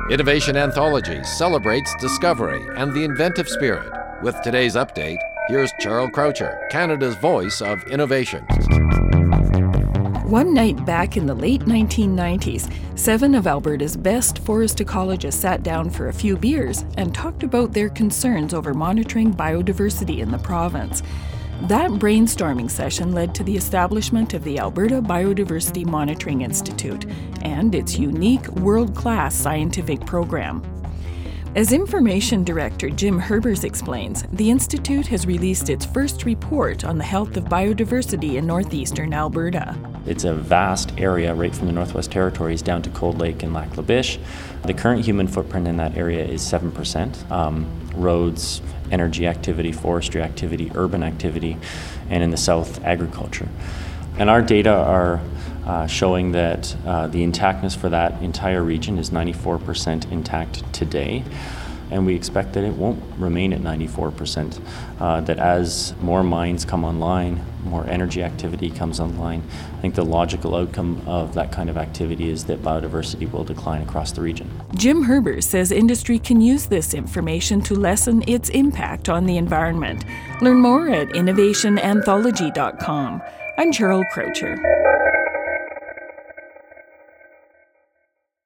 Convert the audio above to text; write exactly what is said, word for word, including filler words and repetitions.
Innovation Anthology celebrates discovery and the inventive spirit. With today's update, here's Charles Croucher, Canada's voice of innovation. One night back in the late nineteen nineties, seven of Alberta's best forest ecologists sat down for a few beers and talked about their concerns over monitoring biodiversity in the province. That brainstorming session led to the establishment of the Alberta Biodiversity Monitoring Institute and its unique world-class scientific program. As Information Director Jim Herbers explains, the Institute has released its first report on the health of biodiversity in northeastern Alberta. It's a vast area right from the Northwest Territories down to Cold Lake and Lac La Biche. The current human footprint in that area is seven percent. Um, roads, energy activity, forestry activity, urban activity, and in the south, agriculture. And our data are uh, showing that uh, the intactness for that entire region is ninety-four percent intact today. And we expect that it won't remain at ninety-four percent, uh, that as more mines come online, more energy activity comes online, I think the logical outcome of that kind of activity is that biodiversity will decline across the region. Jim Herbers says industry can use this information to lessen its impact on the environment. Learn more at innovation anthology dot com. I'm Charles Croucher.